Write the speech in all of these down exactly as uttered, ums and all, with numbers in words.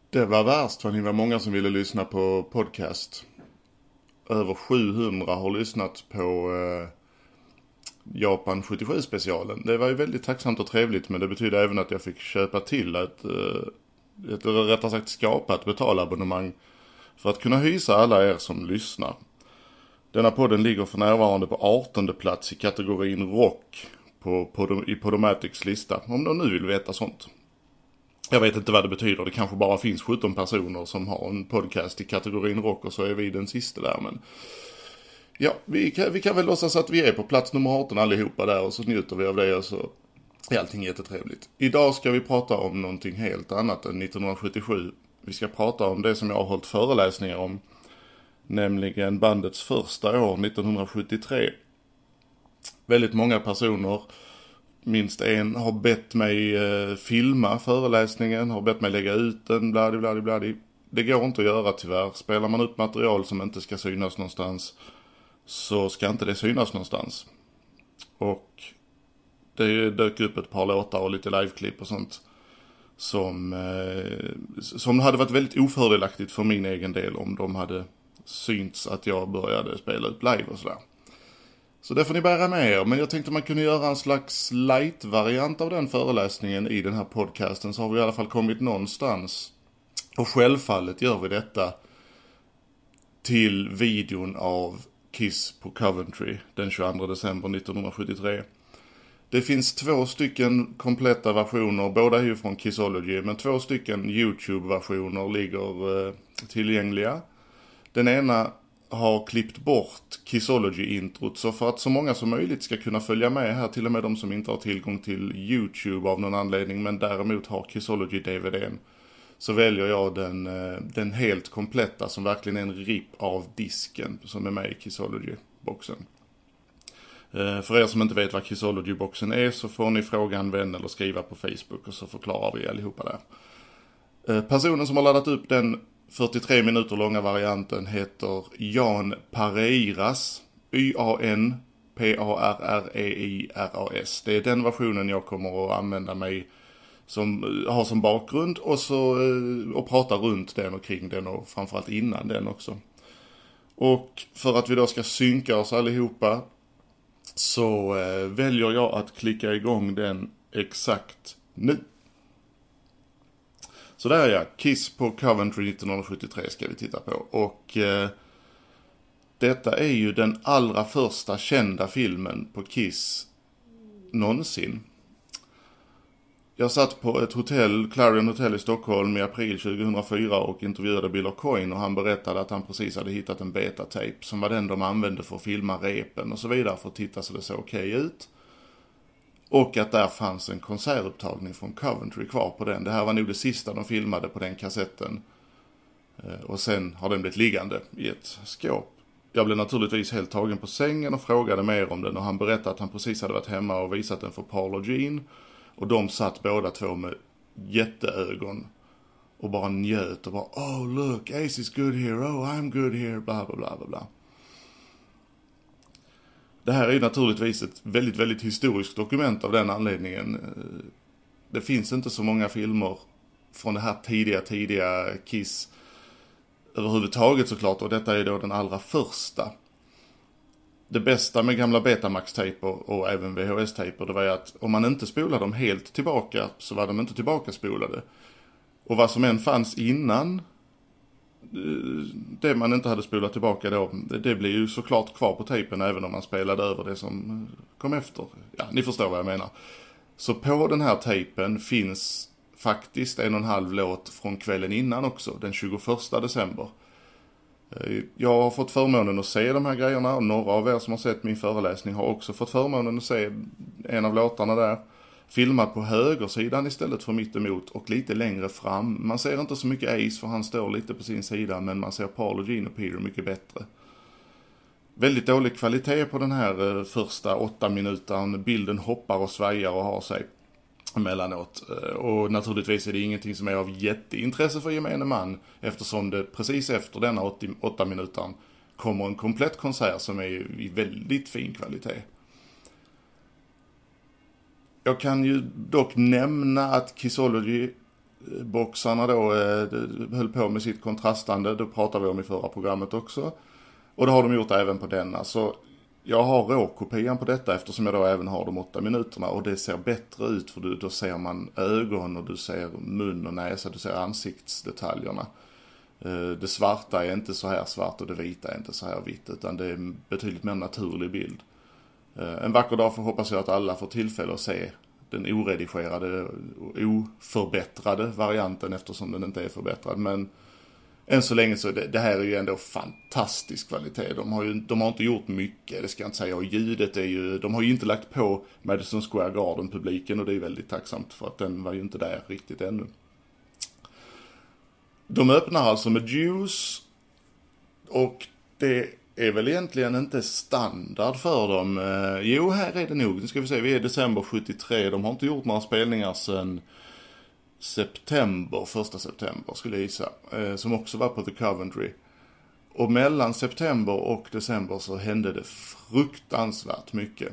Det var värst för ni var många som ville lyssna på podcast. Över sjuhundra har lyssnat på eh, Japan sjuttiosju-specialen. Det var ju väldigt tacksamt och trevligt, men det betyder även att jag fick köpa till ett, eh, ett rättare sagt skapa ett betalabonnemang för att kunna hysa alla er som lyssnar. Denna podden ligger för närvarande på artonde plats i kategorin rock på, på, i Podomatics lista, om de nu vill veta sånt. Jag vet inte vad det betyder, det kanske bara finns sjutton personer som har en podcast i kategorin rock och så är vi den sista där, men ja, vi kan, vi kan väl låtsas att vi är på plats nummer arton allihopa där och så njuter vi av det och så är allting jättetrevligt. Idag ska vi prata om någonting helt annat än nittonhundrasjuttiosju. Vi ska prata om det som jag har hållit föreläsningar om, nämligen bandets första år, nittonhundrasjuttiotre. Väldigt många personer, minst en, har bett mig eh, filma föreläsningen, har bett mig lägga ut den, bladi bladi bladi. Det går inte att göra tyvärr. Spelar man upp material som inte ska synas någonstans, så ska inte det synas någonstans. Och det dök upp ett par låtar och lite liveklipp och sånt som, eh, som hade varit väldigt ofördelaktigt för min egen del om de hade synts att jag började spela upp live och sådär. Så det får ni bära med er, men jag tänkte man kunde göra en slags light-variant av den föreläsningen i den här podcasten, så har vi i alla fall kommit någonstans. Och självfallet gör vi detta till videon av Kiss på Coventry den tjugoandra december nittonhundrasjuttiotre. Det finns två stycken kompletta versioner, båda är ju från Kissology, men två stycken YouTube-versioner ligger eh, tillgängliga. Den ena har klippt bort Kissology-introt, så för att så många som möjligt ska kunna följa med här, till och med de som inte har tillgång till YouTube av någon anledning, men däremot har Kissology-D V D:n, så väljer jag den, den helt kompletta som verkligen är en rip av disken som är med i Kissology-boxen. För er som inte vet vad Kissology-boxen är, så får ni fråga en vän eller skriva på Facebook och så förklarar vi allihopa där. Personen som har laddat upp den fyrtiotre minuter långa varianten heter Jan Pareiras, Y A N P A R R E I R A S. Det är den versionen jag kommer att använda mig som har som bakgrund och så och prata runt den och kring den och framförallt innan den också. Och för att vi då ska synka oss allihopa, så eh, väljer jag att klicka igång den exakt nu. Så där är jag, Kiss på Coventry nittonhundrasjuttiotre ska vi titta på. Och eh, detta är ju den allra första kända filmen på Kiss någonsin. Jag satt på ett hotell, Clarion Hotel i Stockholm, i april tjugohundrafyra och intervjuade Bill Aucoin, och han berättade att han precis hade hittat en beta-tape som var den de använde för att filma repen och så vidare för att titta så det såg okej ut. Och att där fanns en konsertupptagning från Coventry kvar på den. Det här var nog det sista de filmade på den kassetten. Och sen har den blivit liggande i ett skåp. Jag blev naturligtvis helt tagen på sängen och frågade mer om den. Och han berättade att han precis hade varit hemma och visat den för Paul och Gene. Och de satt båda två med jätteögon och bara njöt och bara, oh look, Ace is good here, oh I'm good here, bla bla bla bla bla. Det här är naturligtvis ett väldigt, väldigt historiskt dokument av den anledningen. Det finns inte så många filmer från det här tidiga, tidiga Kiss överhuvudtaget såklart, och detta är då den allra första. Det bästa med gamla Betamax-tejper och även V H S-tejper, det var ju att om man inte spolade dem helt tillbaka så var de inte tillbaka spolade. Och vad som än fanns innan det man inte hade spolat tillbaka då, det blir ju såklart kvar på tejpen även om man spelade över det som kom efter. Ja, ni förstår vad jag menar. Så på den här tejpen finns faktiskt en och en halv låt från kvällen innan också, den tjugoförsta december. Jag har fått förmånen att se de här grejerna, och några av er som har sett min föreläsning har också fått förmånen att se en av låtarna där. Filmad på högersidan istället för mitt emot och lite längre fram. Man ser inte så mycket Ace för han står lite på sin sida, men man ser Paul och Gene och Peter mycket bättre. Väldigt dålig kvalitet på den här första åtta minuter. Bilden hoppar och svajar och har sig emellanåt. Och naturligtvis är det ingenting som är av jätteintresse för gemene man, eftersom det precis efter denna åtta minuter kommer en komplett konsert som är i väldigt fin kvalitet. Jag kan ju dock nämna att Kissology boxarna då eh, höll på med sitt kontrastande. Det pratade vi om i förra programmet också. Och det har de gjort även på denna. Så jag har råkopian på detta eftersom jag då även har de åtta minuterna. Och det ser bättre ut för då ser man ögon och du ser mun och näsa, du ser ansiktsdetaljerna. Det svarta är inte så här svart och det vita är inte så här vitt, utan det är en betydligt mer naturlig bild. En vacker dag får hoppas jag att alla får tillfälle att se den oredigerade och oförbättrade varianten eftersom den inte är förbättrad. Men än så länge så det, det här är ju ändå fantastisk kvalitet. De har ju de har inte gjort mycket, det ska jag inte säga. Och ljudet är ju, de har ju inte lagt på Madison Square Garden-publiken och det är väldigt tacksamt för att den var ju inte där riktigt ännu. De öppnar alltså med Juice och det är väl egentligen inte standard för dem. Eh, jo, här är det nog. Nu ska vi se, vi är december sjuttiotre. De har inte gjort några spelningar sedan september, första september skulle jag gissa. Eh, som också var på The Coventry. Och mellan september och december så hände det fruktansvärt mycket.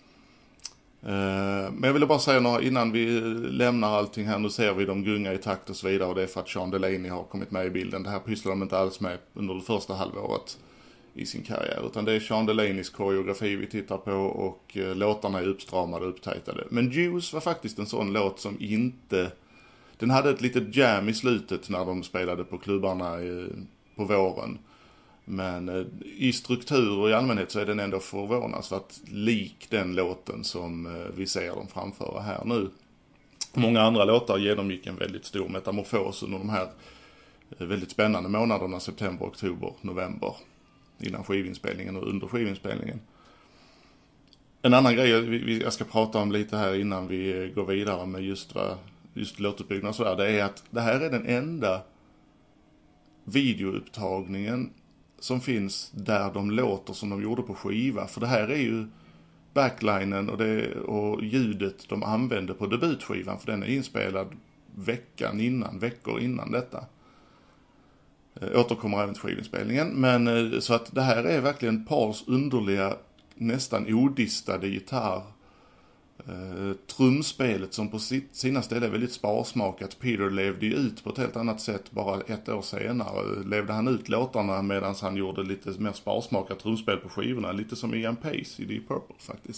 Men jag ville bara säga några, innan vi lämnar allting här, nu ser vi dem gunga i takt och så vidare, och det är för att Sean Delaney har kommit med i bilden. Det här pysslar de inte alls med under det första halvåret i sin karriär, utan det är Sean Delaneys koreografi vi tittar på och låtarna är uppstramade och upptajtade. Men Juice var faktiskt en sån låt som inte, den hade ett litet jam i slutet när de spelade på klubbarna på våren. Men i struktur och i allmänhet så är den ändå förvånansvärt lik den låten som vi ser dem framföra här nu. Många andra låtar genomgick en väldigt stor metamorfos under de här väldigt spännande månaderna september, oktober, november. Innan skivinspelningen och under skivinspelningen. En annan grej jag ska prata om lite här innan vi går vidare med just, vad, just låtuppbyggnad och sådär, det är att det här är den enda videoupptagningen som finns där de låter som de gjorde på skiva. För det här är ju backlinen och, det, och ljudet de använde på debutskivan. För den är inspelad veckan innan, veckor innan detta. Jag återkommer även till skivinspelningen. Men så att det här är verkligen Pauls underliga, nästan odistade gitarr. Uh, trumspelet som på sitt, sina ställen är väldigt sparsmakat. Peter levde ju ut på ett helt annat sätt bara ett år senare. Levde han ut låtarna medan han gjorde lite mer sparsmakat trumspel på skivorna. Lite som Ian Pace i Deep Purple faktiskt.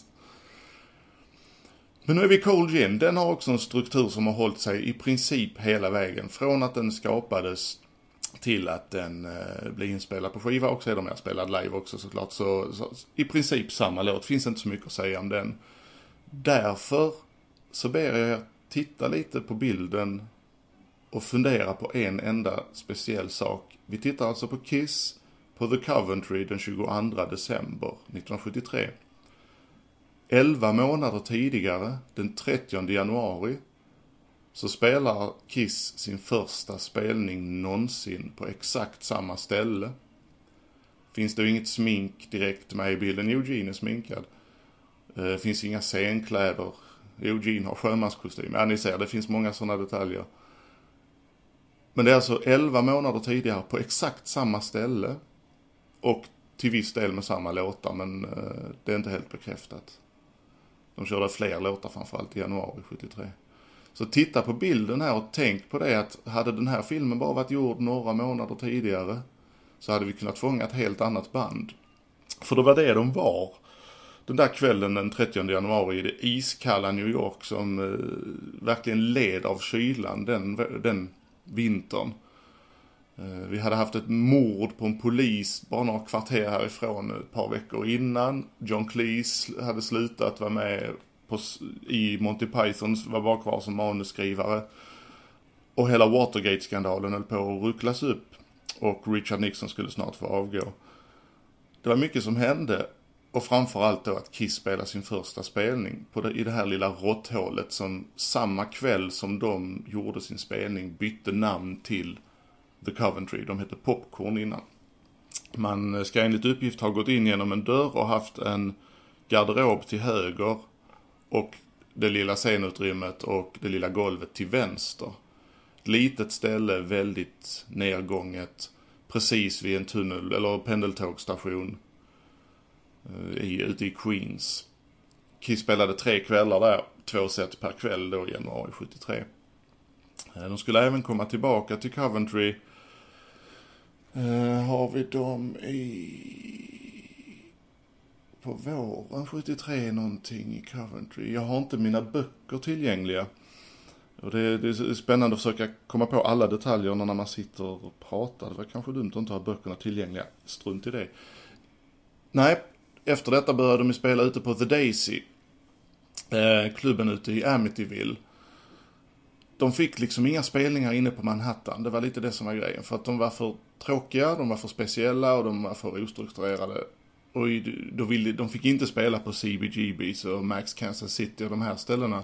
Men nu är vi Cold Gin. Den har också en struktur som har hållit sig i princip hela vägen. Från att den skapades till att den uh, blir inspelad på skiva och sedan är spelad live också såklart. Så, så i princip samma låt. Finns inte så mycket att säga om den. Därför så ber jag er titta lite på bilden och fundera på en enda speciell sak. Vi tittar alltså på Kiss på The Coventry den tjugoandra december nittonhundrasjuttiotre. Elva månader tidigare, den trettionde januari, så spelar Kiss sin första spelning någonsin på exakt samma ställe. Finns det inget smink direkt med i bilden? Eugene är sminkad. Det finns inga scenkläder. Eugene har sjömanskostym. Ja, ni ser, det finns många sådana detaljer. Men det är alltså elva månader tidigare på exakt samma ställe. Och till viss del med samma låtar, men uh, det är inte helt bekräftat. De körde fler låtar framförallt i januari sjuttiotre. Så titta på bilden här och tänk på det att hade den här filmen bara varit gjord några månader tidigare så hade vi kunnat fånga ett helt annat band. För det var det de var. Den där kvällen den trettionde januari i det iskalla New York som eh, verkligen led av kylan den, den vintern. Eh, vi hade haft ett mord på en polis bara några kvarter härifrån ett par veckor innan. John Cleese hade slutat vara med på, i Monty Python, var bara kvar som manusskrivare. Och hela Watergate-skandalen höll på att rucklas upp. Och Richard Nixon skulle snart få avgå. Det var mycket som hände. Och framförallt då att Kiss spelade sin första spelning på det, i det här lilla råtthålet som samma kväll som de gjorde sin spelning bytte namn till The Coventry. De hette Popcorn innan. Man ska enligt uppgift ha gått in genom en dörr och haft en garderob till höger och det lilla scenutrymmet och det lilla golvet till vänster. Ett litet ställe, väldigt nedgånget, precis vid en tunnel eller pendeltågstation. I, ute i Queens. Kiss spelade tre kvällar där, två set per kväll då i januari sjuttiotre. De skulle även komma tillbaka till Coventry. Uh, har vi dem i... på våren sjuttiotre någonting i Coventry. Jag har inte mina böcker tillgängliga. Och det, det är spännande att försöka komma på alla detaljer när man sitter och pratar. Det var kanske dumt att inte ha böckerna tillgängliga. Strunt i det. Nej, efter detta började de spela ute på The Daisy. Eh, klubben ute i Amityville. De fick liksom inga spelningar inne på Manhattan. Det var lite det som var grejen. För att de var för tråkiga, de var för speciella och de var för ostrukturerade. Och då ville, de fick inte spela på C B G B's och Max Kansas City och de här ställena.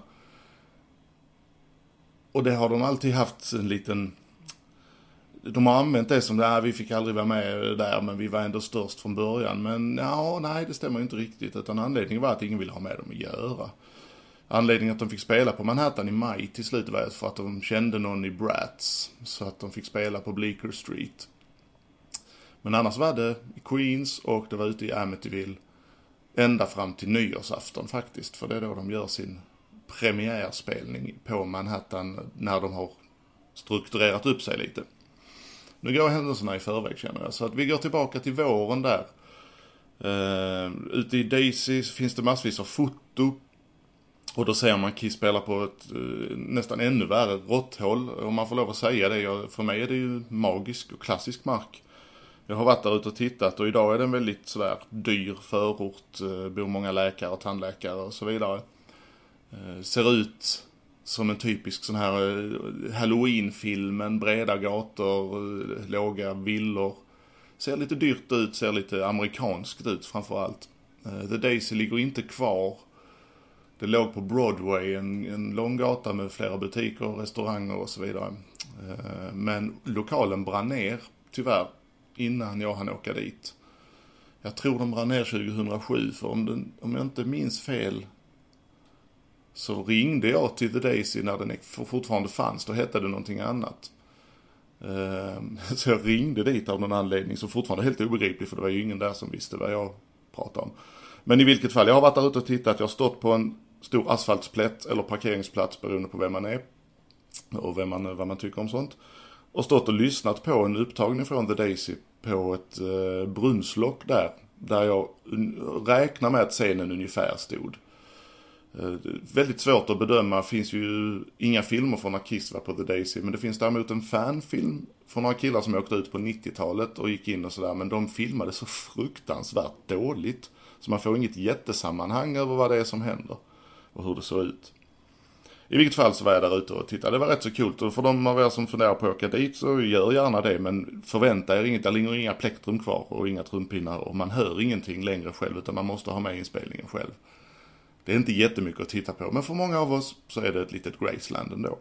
Och det har de alltid haft en liten... De har använt det som det är, vi fick aldrig vara med där men vi var ändå störst från början. Men ja, nej det stämmer inte riktigt. Utan anledningen var att ingen ville ha med dem att göra. Anledningen att de fick spela på Manhattan i maj till slut var för att de kände någon i Bratz. Så att de fick spela på Bleecker Street. Men annars var det i Queens och det var ute i Amityville. Ända fram till nyårsafton faktiskt. För det är då de gör sin premiärspelning på Manhattan när de har strukturerat upp sig lite. Nu går händelserna i förväg känner jag. Så att vi går tillbaka till våren där. Uh, ute i Daisy finns det massvis av foto. Och då ser man Kiss spela på ett uh, nästan ännu värre råtthåll. Om man får lov att säga det. Jag, för mig är det ju magisk och klassisk mark. Jag har varit där ute och tittat och idag är det en väldigt sådär dyr förort. Uh, bor många läkare och tandläkare och så vidare. Uh, ser ut som en typisk sån här uh, Halloween-filmen. Breda gator, uh, låga villor. Ser lite dyrt ut, ser lite amerikanskt ut framförallt. Uh, The Daisy ligger inte kvar. Det låg på Broadway, en, en lång gata med flera butiker, restauranger och så vidare. Uh, men lokalen brann ner, tyvärr, innan jag hann åka dit. Jag tror de brann ner tjugohundrasju, för om, den, om jag inte minns fel så ringde jag till The Daisy när den fortfarande fanns. Då hette det någonting annat. Så jag ringde dit av någon anledning som fortfarande är helt obegriplig, för det var ju ingen där som visste vad jag pratade om. Men i vilket fall, jag har varit där ute och tittat. Jag har stått på en stor asfaltsplätt eller parkeringsplats beroende på vem man är och vem man, vad man tycker om sånt. Och stått och lyssnat på en upptagning från The Daisy på ett eh, brunnslock där. Där jag räknar med att scenen ungefär stod. Eh, väldigt svårt att bedöma. Finns ju inga filmer från när Kiss var på The Daisy. Men det finns däremot en fanfilm från några killar som åkte ut på nittiotalet och gick in och sådär. Men de filmade så fruktansvärt dåligt. Så man får inget jättesammanhang över vad det är som händer. Och hur det såg ut. I vilket fall så var jag där ute och tittade. Det var rätt så kul. Och för de av er som funderar på att åka dit så gör gärna det. Men förvänta er inget. Det ligger inga plektrum kvar och inga trumpinnar. Och man hör ingenting längre själv, utan man måste ha med inspelningen själv. Det är inte jättemycket att titta på. Men för många av oss så är det ett litet Graceland ändå.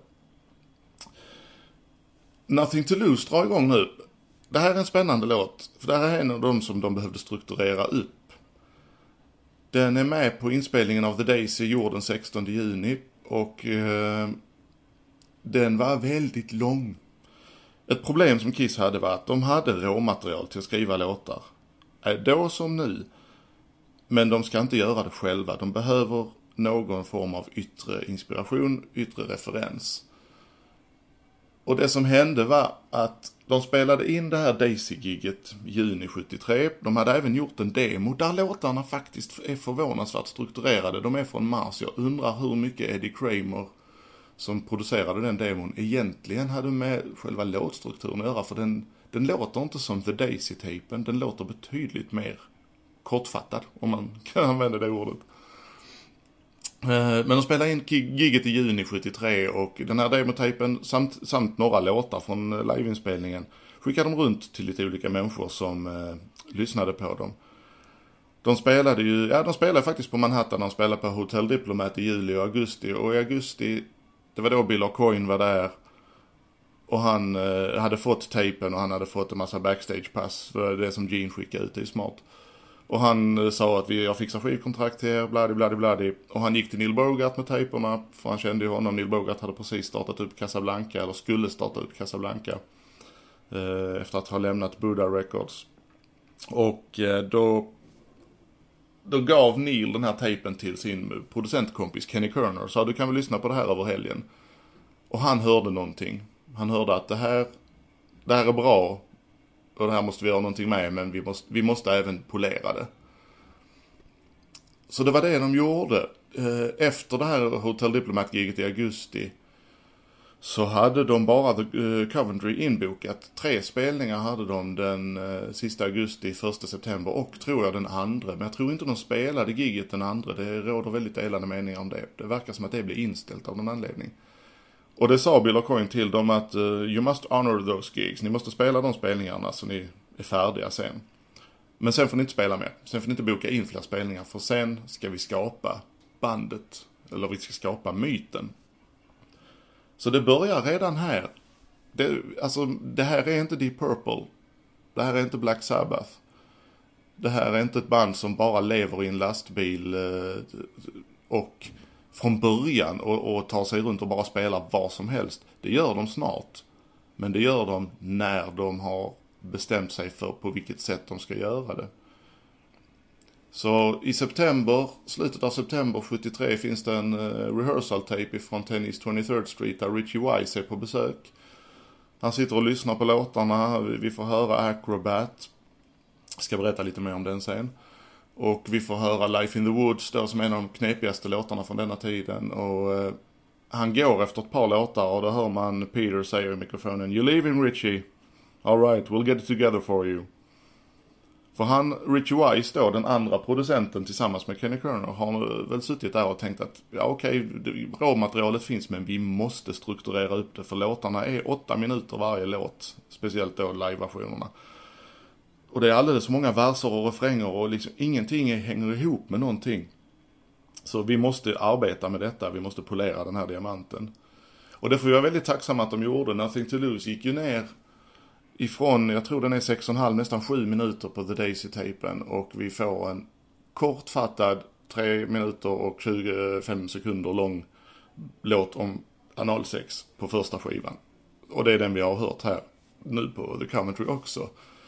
Nothing to Lose drar igång nu. Det här är en spännande låt. För det här är en av de som de behövde strukturera upp. Den är med på inspelningen av The Daisy gjord den sextonde juni. Och eh, den var väldigt lång. Ett problem som Kiss hade var att de hade råmaterial till att skriva låtar. Äh, då som nu. Men de ska inte göra det själva. De behöver någon form av yttre inspiration, yttre referens. Och det som hände var att de spelade in det här Daisy-gigget juni sjuttiotre. De hade även gjort en demo där låtarna faktiskt är förvånansvärt strukturerade. De är från mars. Jag undrar hur mycket Eddie Kramer, som producerade den demon, egentligen hade med själva låtstrukturen att göra. För den, den låter inte som The Daisy-tapen. Den låter betydligt mer kortfattad, om man kan använda det ordet. Men de spelade in gigget i juni sjuttiotre och den här demotapen samt, samt några låtar från liveinspelningen skickade de runt till lite olika människor som eh, lyssnade på dem. De spelade ju, ja de spelade faktiskt på Manhattan, de spelade på Hotel Diplomat i juli och augusti, och i augusti, det var då Bill Aucoin var där och han eh, hade fått tapen och han hade fått en massa backstagepass för det som Gene skickade ut, det är smart. Och han sa att vi, jag fixar skivkontrakt här, bladi bladi bladi. Och han gick till Neil Bogart med tejperna, för han kände ju honom. Neil Bogart hade precis startat upp Casablanca, eller skulle starta upp Casablanca. Eh, efter att ha lämnat Buddha Records. Och eh, då, då gav Neil den här tejpen till sin producentkompis Kenny Kerner. Så du kan väl lyssna på det här över helgen. Och han hörde någonting. Han hörde att det här, det här är bra och det här måste vi göra någonting med, men vi måste, vi måste även polera det. Så det var det de gjorde. Efter det här Hotel Diplomat-giget i augusti så hade de bara The Coventry inbokat. Tre spelningar hade de den sista augusti, första september och tror jag den andra. Men jag tror inte de spelade giget den andra. Det råder väldigt delade meningar om det. Det verkar som att det blev inställt av någon anledning. Och det sa Bill Aucoin till dem att uh, you must honor those gigs. Ni måste spela de spelningarna så ni är färdiga sen. Men sen får ni inte spela mer. Sen får ni inte boka in fler spelningar. För sen ska vi skapa bandet. Eller vi ska skapa myten. Så det börjar redan här. Det, alltså, det här är inte Deep Purple. Det här är inte Black Sabbath. Det här är inte ett band som bara lever i en lastbil eh, och från början och, och tar sig runt och bara spelar vad som helst. Det gör de snart. Men det gör de när de har bestämt sig för på vilket sätt de ska göra det. Så i september, slutet av september sjuttiotre finns det en uh, rehearsal tape från ten East twenty-third Street där Richie Wise är på besök. Han sitter och lyssnar på låtarna, vi får höra Acrobat. Jag ska berätta lite mer om den sen. Och vi får höra Life in the Woods då, som är en av de knepigaste låtarna från denna tiden. Och uh, han går efter ett par låtar och då hör man Peter säga i mikrofonen: "You leave him, Richie. All right, we'll get it together for you." För han, Richie Wise då, den andra producenten tillsammans med Kenny Kerner, har väl suttit där och tänkt att ja okej, okay, råmaterialet finns men vi måste strukturera upp det för låtarna är åtta minuter varje låt, speciellt då live-versionerna. Och det är alldeles så många verser och refränger och liksom ingenting hänger ihop med någonting. Så vi måste arbeta med detta, vi måste polera den här diamanten. Och det får jag väldigt tacksam att de gjorde. Nothing to Lose gick ju ner ifrån, jag tror den är sex och en halv, nästan sju minuter på The Daisy-tapen. Och vi får en kortfattad tre minuter och tjugofem sekunder lång låt om analsex på första skivan. Och det är den vi har hört här nu på The Coventry också.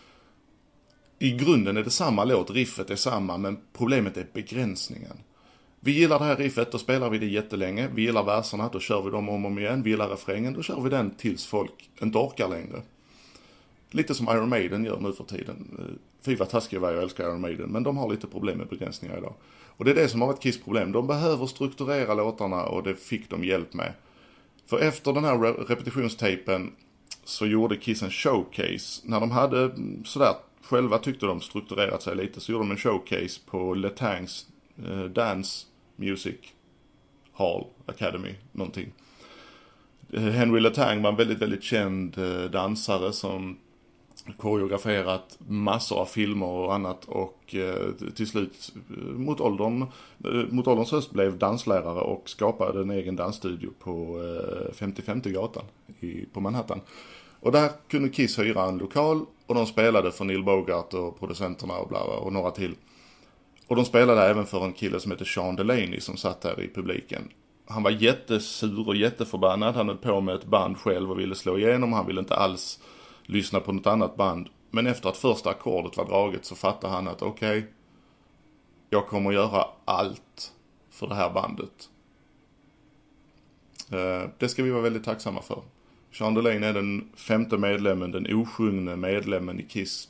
I grunden är det samma låt, riffet är samma, men problemet är begränsningen. Vi gillar det här riffet, då spelar vi det jättelänge. Vi gillar verserna, då kör vi dem om och om igen. Vi gillar refrängen, då kör vi den tills folk inte orkar längre. Lite som Iron Maiden gör nu för tiden. Fy vad taskiga var, jag älskar Iron Maiden, men de har lite problem med begränsningar idag. Och det är det som har varit Kiss problem. De behöver strukturera låtarna och det fick de hjälp med. För efter den här repetitionstapen så gjorde Kiss en showcase. När de hade sådär, själva tyckte de strukturerat sig lite, så gjorde de en showcase på Letangs eh, Dance Music Hall Academy, någonting. Henry Letang var en väldigt, väldigt känd eh, dansare som koreograferat massor av filmer och annat och eh, till slut eh, mot åldern eh, mot ålderns höst blev danslärare och skapade en egen dansstudio på eh, femtiofemte gatan i, på Manhattan. Och där kunde Kiss hyra en lokal och de spelade för Neil Bogart och producenterna och bla och några till. Och de spelade även för en kille som heter Sean Delaney som satt där i publiken. Han var jättesur och jätteförbannad. Han höll på med ett band själv och ville slå igenom. Han ville inte alls lyssna på något annat band. Men efter att första ackordet var draget så fattade han att okej, okay, jag kommer att göra allt för det här bandet. Det ska vi vara väldigt tacksamma för. Sean Delaney är den femte medlemmen, den osjungne medlemmen i Kiss.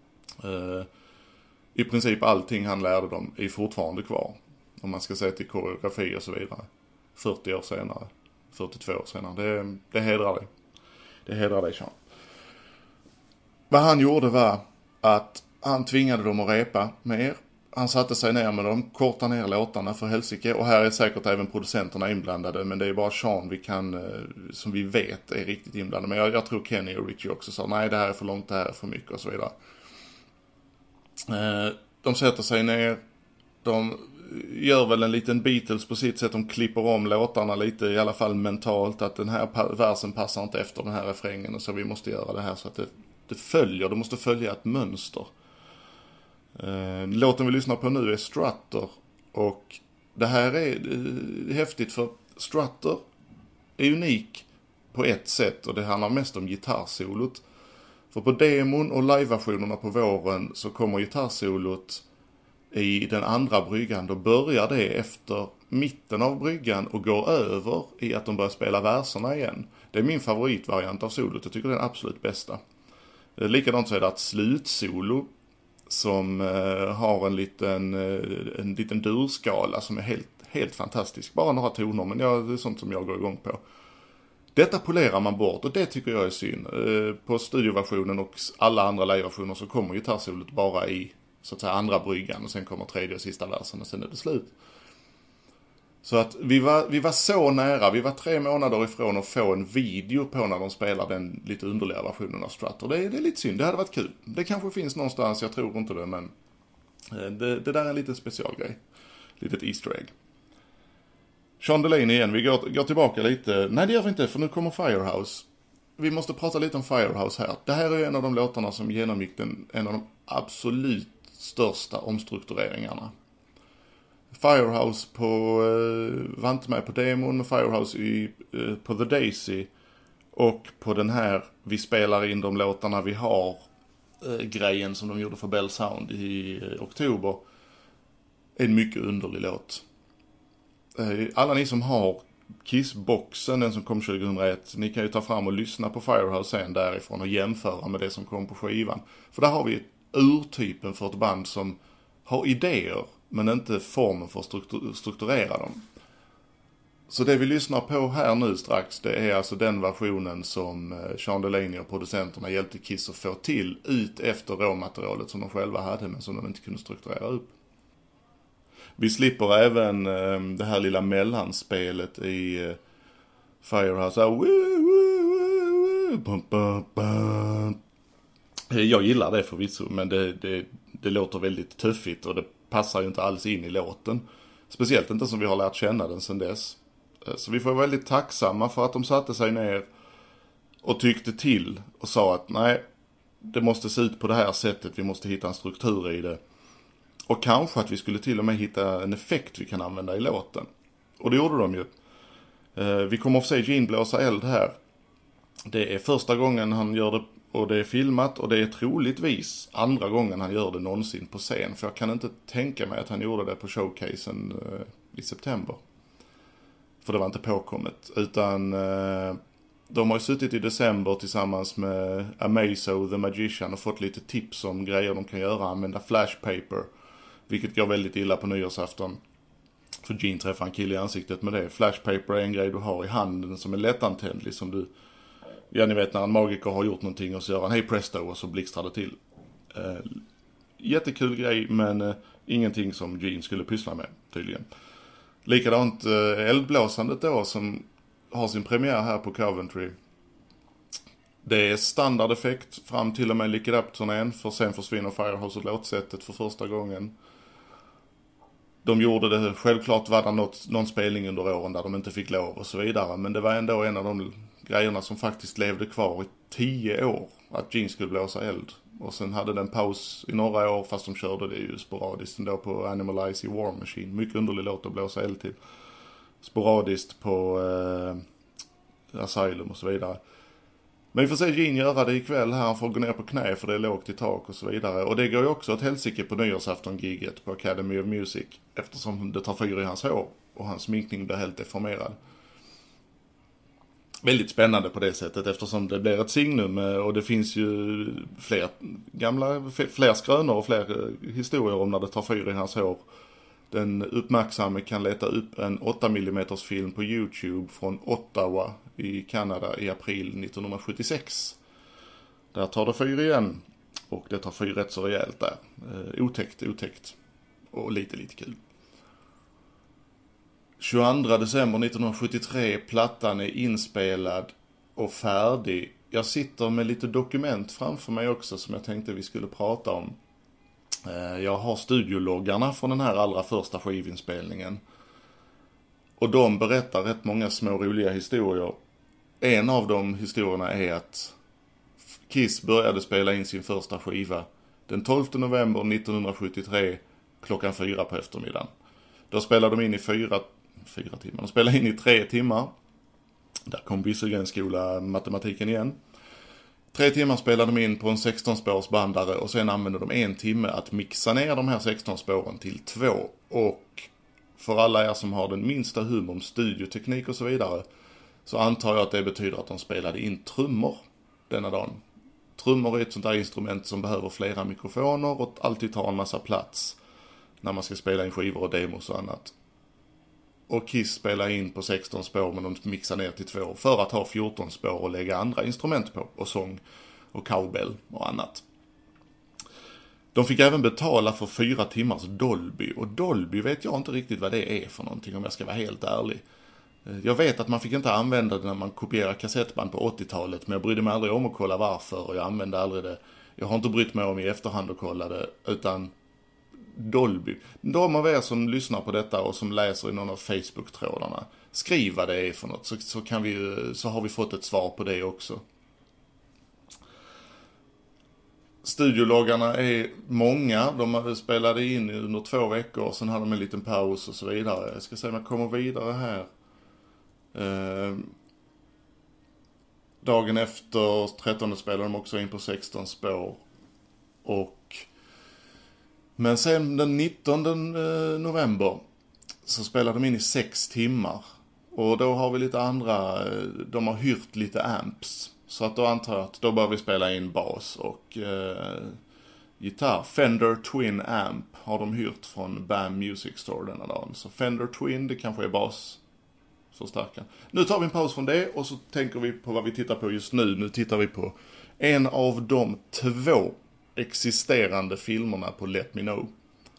I princip allting han lärde dem är fortfarande kvar. Om man ska säga till koreografi och så vidare. fyrtio år senare. fyrtiotvå år senare. Det, det hedrar dig. Det hedrar dig, Sean. Vad han gjorde var att han tvingade dem att repa mer. Han satte sig ner med dem, kortade ner låtarna för helsike. Och här är säkert även producenterna inblandade. Men det är bara Sean vi kan, som vi vet är riktigt inblandade. Men jag, jag tror Kenny och Richie också sa nej, det här är för långt, det här är för mycket och så vidare. De sätter sig ner. De gör väl en liten Beatles på sitt sätt. De klipper om låtarna lite, i alla fall mentalt. Att den här versen passar inte efter den här refrängen. Och så vi måste göra det här så att det, det följer. Det måste följa ett mönster. Låten vi lyssnar på nu är Strutter. Och det här är, det är häftigt för Strutter är unik på ett sätt. Och det handlar mest om gitarrsolot. För på demon och live-versionerna på våren så kommer gitarrsolot i den andra bryggan, då börjar det efter mitten av bryggan och går över i att de börjar spela verserna igen. Det är min favoritvariant av solot. Jag tycker det är den absolut bästa. Likadant så är det att slutsolo som eh, har en liten, eh, en liten durskala som är helt, helt fantastisk. Bara några toner, men ja, det är sånt som jag går igång på. Detta polerar man bort och det tycker jag är synd. Eh, på studioversionen och alla andra liveversioner så kommer gitarrsolot bara i så att säga andra bryggan och sen kommer tredje och sista versen och sen är det slut. Så att vi var, vi var så nära, vi var tre månader ifrån att få en video på när de spelar den lite underliga versionen av Strutter. Det, det är lite synd, det hade varit kul. Det kanske finns någonstans, jag tror inte det, men det, det där är en liten specialgrej. Litet Easter egg. Sean Delaney igen, vi går, går tillbaka lite. Nej, det gör vi inte, för nu kommer Firehouse. Vi måste prata lite om Firehouse här. Det här är en av de låtarna som genomgick den, en av de absolut största omstruktureringarna. Firehouse på, eh, var inte med på demon, med Firehouse i, eh, på The Daisy och på den här vi spelar in de låtarna vi har eh, grejen som de gjorde för Bell Sound i eh, oktober. En mycket underlig låt. Eh, alla ni som har Kiss-boxen, den som kom tjugohundraett, ni kan ju ta fram och lyssna på Firehouse sen därifrån och jämföra med det som kom på skivan. För där har vi urtypen för ett band som har idéer men inte formen för att struktur- strukturera dem. Så det vi lyssnar på här nu strax, det är alltså den versionen som Sean Delaney och producenterna hjälpte Kiss att få till ut efter råmaterialet som de själva hade men som de inte kunde strukturera upp. Vi slipper även eh, det här lilla mellanspelet i eh, Firehouse. Ah, woo, woo, woo, bum, bum, bum. Jag gillar det förvisso, men det, det, det låter väldigt tuffigt och det passar ju inte alls in i låten. Speciellt inte som vi har lärt känna den sedan dess. Så vi får vara väldigt tacksamma för att de satte sig ner och tyckte till och sa att nej, det måste se ut på det här sättet, vi måste hitta en struktur i det. Och kanske att vi skulle till och med hitta en effekt vi kan använda i låten. Och det gjorde de ju. Vi kommer att se Gene blåsa eld här. Det är första gången han gör det och det är filmat och det är troligtvis andra gången han gör det någonsin på scen. För jag kan inte tänka mig att han gjorde det på showcasen i september. För det var inte påkommet. Utan de har ju suttit i december tillsammans med Amazo, The Magician och fått lite tips om grejer de kan göra. Använda flashpaper. Vilket går väldigt illa på nyårsafton. För Gene träffar en kille i ansiktet med det. Flashpaper är en grej du har i handen som är lättantändlig. Som du, ja ni vet när en magiker har gjort någonting och så gör han hej presto och så blixtrar det till. Eh, jättekul grej men eh, ingenting som Gene skulle pyssla med tydligen. Likadant eh, eldblåsandet då som har sin premiär här på Coventry. Det är standardeffekt fram till och med Lick It Up-turnén för sen försvinner Firehouse och låtsättet för första gången. De gjorde det, självklart var det något, någon spelning under åren där de inte fick lov och så vidare. Men det var ändå en av de grejerna som faktiskt levde kvar i tio år. Att Gene skulle blåsa eld. Och sen hade den paus i några år fast de körde det ju sporadiskt ändå på Animalize i War Machine. Mycket underlig låt att blåsa eld till. Sporadiskt på eh, Asylum och så vidare. Men vi får se Gene göra det ikväll här. Han får gå ner på knä för det är lågt i tak och så vidare. Och det går ju också ett helsike på nyårsafton-giget på Academy of Music. Eftersom det tar fyr i hans hår och hans sminkning blir helt deformerad. Väldigt spännande på det sättet eftersom det blir ett signum och det finns ju fler gamla, fler skrönor och fler historier om när det tar fyr i hans hår. Den uppmärksamme kan leta upp en åtta millimeter film på YouTube från Ottawa i Kanada i april nittonhundrasjuttiosex. Där tar det fyr igen och det tar fyr rätt så rejält där. Eh, otäckt, otäckt och lite, lite kul. tjugoandra december nittonhundrasjuttiotre, plattan är inspelad och färdig. Jag sitter med lite dokument framför mig också som jag tänkte vi skulle prata om. Jag har studiologgarna från den här allra första skivinspelningen. Och de berättar rätt många små roliga historier. En av de historierna är att Kiss började spela in sin första skiva den tolfte november nittonhundrasjuttiotre klockan fyra på eftermiddagen. Då spelade de in i fyra, fyra timmar. De spelade in i tre timmar. Där kom Bissegrens skola matematiken igen. Tre timmar spelade de in på en sexton-spårsbandare och sen använde de en timme att mixa ner de här sexton spåren till två. Och för alla er som har den minsta hum om studioteknik och så vidare, så antar jag att det betyder att de spelade in trummor denna dagen. Trummor är ett sånt där instrument som behöver flera mikrofoner och alltid tar en massa plats när man ska spela in skivor och demos och annat. Och Kiss spelar in på sexton spår, men de mixar ner till två för att ha fjorton spår och lägga andra instrument på, och sång och cowbell och annat. De fick även betala för fyra timmars Dolby, och Dolby vet jag inte riktigt vad det är för någonting, om jag ska vara helt ärlig. Jag vet att man fick inte använda det när man kopierar kassettband på åttiotalet, men jag brydde mig aldrig om att kolla varför, och jag använde aldrig det. Jag har inte brytt mig om i efterhand att kolla det, utan Dolby. De av er som lyssnar på detta och som läser i någon av Facebook-trådarna, skriv vad det är för något, så, så, kan vi, så har vi fått ett svar på det också. Studiologgarna är många. De spelade in under två veckor och sen hade de en liten paus och så vidare. Jag ska se om jag kommer vidare här. Eh, dagen efter trettonde spelade de också in på sexton spår. Och men sen den nittonde november så spelade de in i sex timmar. Och då har vi lite andra, de har hyrt lite amps. Så att då antar jag att då bör vi spela in bas och eh, gitarr. Fender Twin Amp har de hyrt från B A M Music Store denna dagen. Så Fender Twin, det kanske är bas förstärka. Nu tar vi en paus från det och så tänker vi på vad vi tittar på just nu. Nu tittar vi på en av de två existerande filmerna på Let Me Know.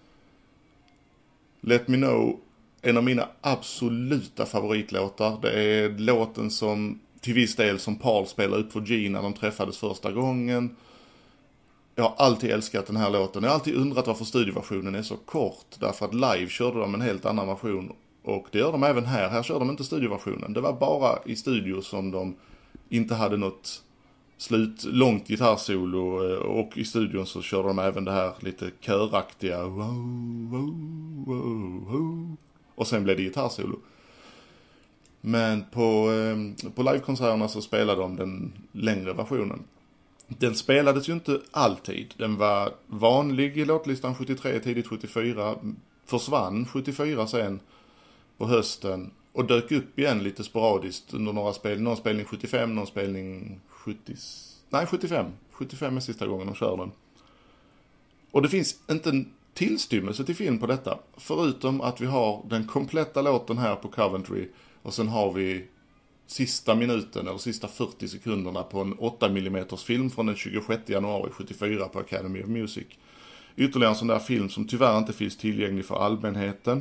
Let Me Know, en av mina absoluta favoritlåtar. Det är låten som till viss del som Paul spelade upp för Gene när de träffades första gången. Jag har alltid älskat den här låten. Jag har alltid undrat varför studioversionen är så kort. Därför att live körde de en helt annan version. Och det gör de även här. Här kör de inte studioversionen. Det var bara i studio som de inte hade något slut, långt gitarrsolo. Och i studion så körde de även det här lite köraktiga. Wow, wow, wow, wow. Och sen blev det gitarrsolo. Men på, på livekonserterna så spelade de den längre versionen. Den spelades ju inte alltid. Den var vanlig i låtlistan sjuttiotre, tidigt sjuttiofyra. Försvann sjuttiofyra sen på hösten. Och dök upp igen lite sporadiskt under några spel. Någon spelning sjuttiofem, någon spelning sjuttio... Nej, sjuttiofem. sjuttiofem är sista gången de kör den. Och det finns inte en tillstymmelse till film på detta. Förutom att vi har den kompletta låten här på Coventry. Och sen har vi sista minuten eller sista fyrtio sekunderna på en åtta millimeter film från den tjugosjätte januari sjuttiofyra på Academy of Music. Ytterligare en sån där film som tyvärr inte finns tillgänglig för allmänheten.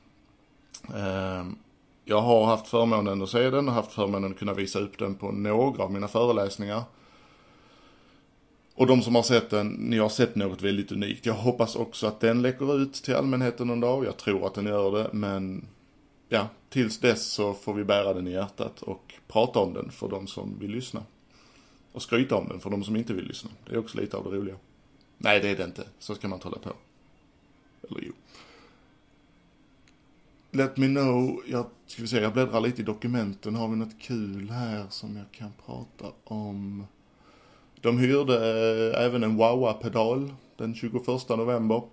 Jag har haft förmånen att se den och haft förmånen att kunna visa upp den på några av mina föreläsningar. Och de som har sett den, ni har sett något väldigt unikt. Jag hoppas också att den läcker ut till allmänheten någon dag. Jag tror att den gör det, men ja, tills dess så får vi bära den i hjärtat och prata om den för de som vill lyssna. Och skryta om den för de som inte vill lyssna. Det är också lite av det roliga. Nej, det är det inte. Så ska man tala på. Eller jo. Let Me Know. Jag ska vi se, jag bläddrar lite i dokumenten. Har vi något kul här som jag kan prata om? De hyrde eh, även en wah-wah-pedal den tjugoförsta november.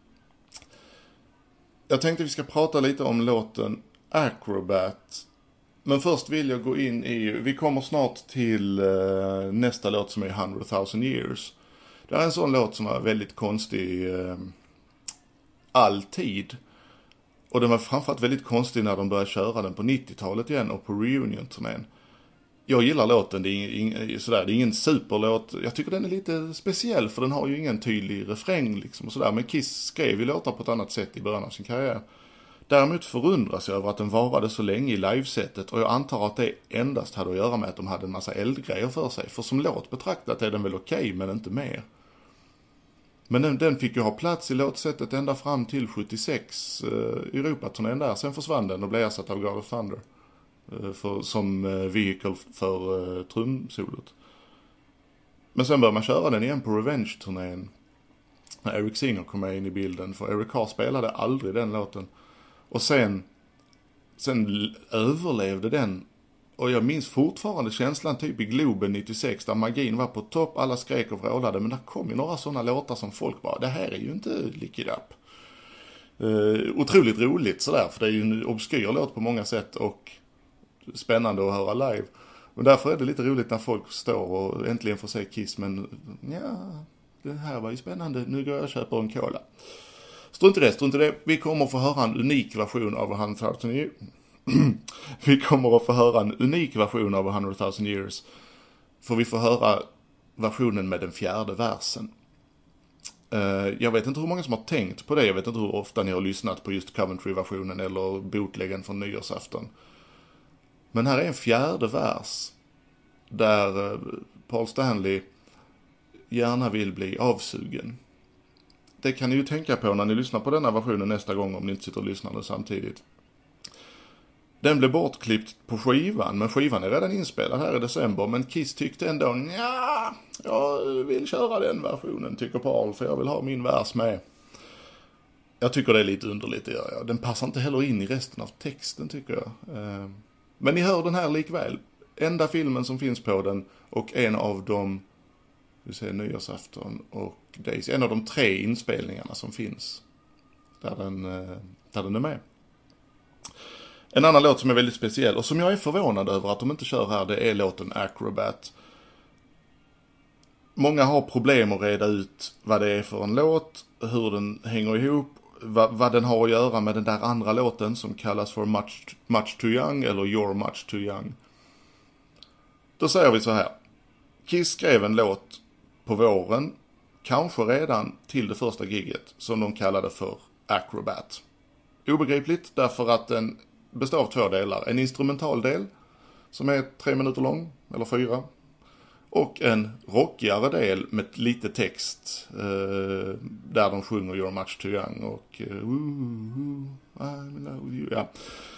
Jag tänkte vi ska prata lite om låten Acrobat. Men först vill jag gå in i, vi kommer snart till eh, nästa låt som är hundred thousand years. Det är en sån låt som var väldigt konstig eh, alltid. Och den var framförallt väldigt konstig när de började köra den på nittiotalet igen och på reunion-turnén. Jag gillar låten, det är, ing, sådär, det är ingen superlåt. Jag tycker den är lite speciell för den har ju ingen tydlig refräng liksom och sådär. Men Kiss skrev ju låtar på ett annat sätt i början av sin karriär. Däremot förundras jag över att den varade så länge i livesättet och jag antar att det endast hade att göra med att de hade en massa eldgrejer för sig. För som låt betraktat är den väl okej, okay, men inte mer. Men den, den fick ju ha plats i låtsättet ända fram till sjuttiosex eh, Europaturnén där. Sen försvann den och blev ersatt av God of Thunder. För, som uh, vehicle för uh, trumsolot. Men sen började man köra den igen på Revenge-turnén när Eric Singer kom med in i bilden, för Eric Carr spelade aldrig den låten. Och sen sen överlevde den Och jag minns fortfarande känslan typ i Globen nittiosex där magin var på topp, alla skrek och vrålade. Men det kom ju några sådana låtar som folk bara, det här är ju inte Lick It Up. Uh, otroligt roligt sådär, för det är ju en obskyr låt på många sätt och spännande att höra live. Och därför är det lite roligt när folk står och äntligen får se Kiss, men ja, det här var ju spännande, nu går jag och köper en cola. Strunt i det, strunt i det. Vi kommer att få höra en unik version av one hundred thousand years. Vi kommer att få höra en unik version av one hundred thousand years. För vi får höra versionen med den fjärde versen. Uh, jag vet inte hur många som har tänkt på det. Jag vet inte hur ofta ni har lyssnat på just Coventry-versionen eller bootleggen från nyårsafton. Men här är en fjärde vers där uh, Paul Stanley gärna vill bli avsugen. Det kan ni ju tänka på när ni lyssnar på denna versionen nästa gång, om ni inte sitter och lyssnar samtidigt. Den blev bortklippt på skivan, men skivan är redan inspelad här i december. Men Kiss tyckte ändå, ja, jag vill köra den versionen, tycker Paul, för jag vill ha min vers med. Jag tycker det är lite underligt, det gör jag. Den passar inte heller in i resten av texten, tycker jag. Men ni hör den här likväl. Enda filmen som finns på den och en av de, vi ser nyårsafton och Daisy, en av de tre inspelningarna som finns där den, där den är med. En annan låt som är väldigt speciell och som jag är förvånad över att de inte kör här, det är låten Acrobat. Många har problem att reda ut vad det är för en låt, hur den hänger ihop, vad, vad den har att göra med den där andra låten som kallas för Much, much Too Young eller You're Much Too Young. Då säger vi så här. Kiss skrev en låt på våren, kanske redan till det första gigget, som de kallade för Acrobat. Obegripligt därför att den består av två delar. En instrumentaldel som är tre minuter lång, eller fyra. Och en rockigare del med lite text eh, där de sjunger You're Much Too Young och uh, I'm in love with you. Ja.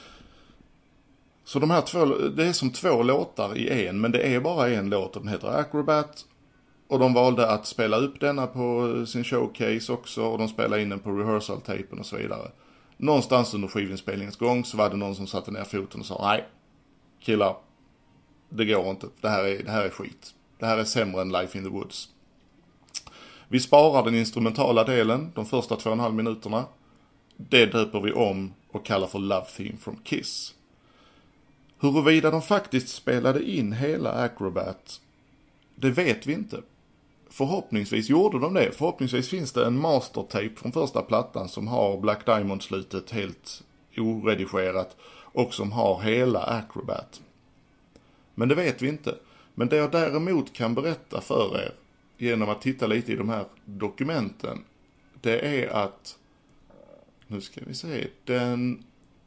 Så de här två, det är som två låtar i en, men det är bara en låt och den heter Acrobat. Och de valde att spela upp denna på sin showcase också och de spelade in den på rehearsal-tapen och så vidare. Någonstans under skivinspelningens gång så var det någon som satte ner foten och sa, nej, killar, det går inte. Det här är, det här är skit. Det här är sämre än Life in the Woods. Vi sparar den instrumentala delen, de första två och en halv minuterna. Det döper vi om och kallar för Love Theme from Kiss. Huruvida de faktiskt spelade in hela Acrobat, det vet vi inte. Förhoppningsvis gjorde de det. Förhoppningsvis finns det en mastertape från första plattan som har Black Diamond-slutet helt oredigerat och som har hela Acrobat. Men det vet vi inte. Men det jag däremot kan berätta för er genom att titta lite i de här dokumenten, det är att, nu ska vi se, den